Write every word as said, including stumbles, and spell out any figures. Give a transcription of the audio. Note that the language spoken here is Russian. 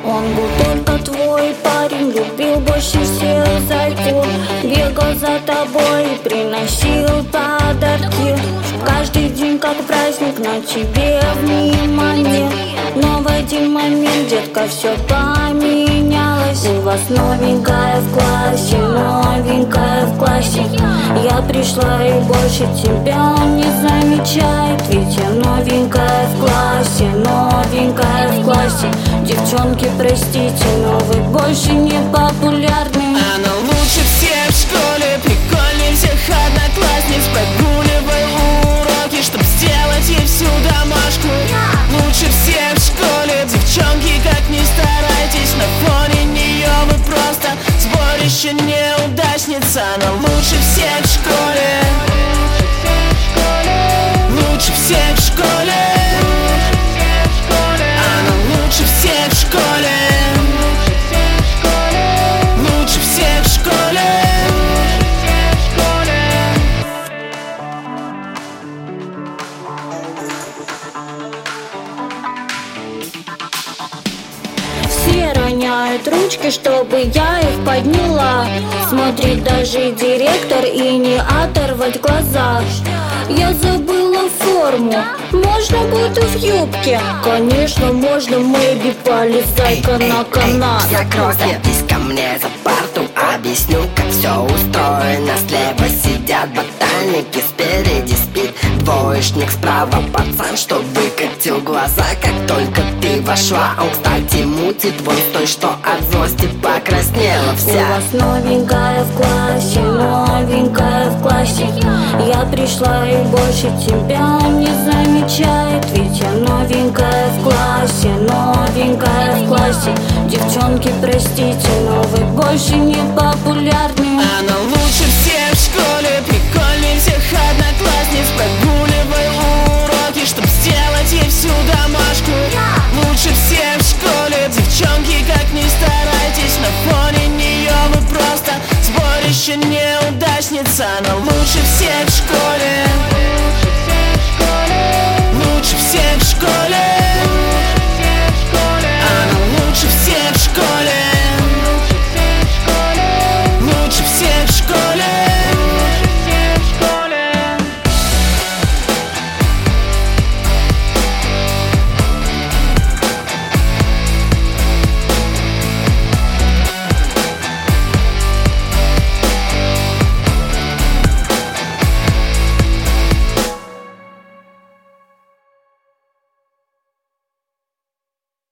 Он был только твой парень, любил больше всех зайку. Бегал за тобой и приносил подарки. Каждый день как праздник, на тебе внимание. Но в один момент, детка, все поменялось. У вас новенькая в классе, новенькая в классе. Я пришла и больше тебя не замечает. Ведь я новенькая в классе, новенькая в классе. Девчонки, простите, но вы больше не популярны. Она лучше всех в школе, прикольнее всех одноклассниц. Прогуливай уроки, чтоб сделать ей всю домашку. Лучше всех в школе, девчонки, как ни старайтесь. На фоне нее вы просто сборище неудачниц. Она лучше всех в школе, лучше всех в школе. Она лучше всех в школе, лучше всех в школе. Все роняют ручки, чтобы я их подняла. Смотрит даже директор и не оторвать глаза. Я забыла форму, можно будет и в юбке. Конечно, можно, мэйби, полезай-ка на канат. Закройтесь ко мне за парту, объясню, как все устроено. Слева сидят ботаники, спереди спит двоечник, справа пацан, что выкатил глаза, как только ты вошла. Он, кстати, мутит вон с той, что от злости покраснела вся. У вас новенькая в классе, новенькая в классе. Я пришла и больше тебя не замечает. Ведь я новенькая в классе, новенькая в классе. Девчонки, простите, но вы больше не популярны. Она лучше всех в школе, прикольнее всех одноклассниц. Прогуливай уроки, чтоб сделать ей всю домашку. Лучше всех в школе, девчонки, как ни старайтесь. На фоне нее вы просто сборище неудачниц. Она лучше всех в школе, лучше всех в школе. Она лучше всех в школе.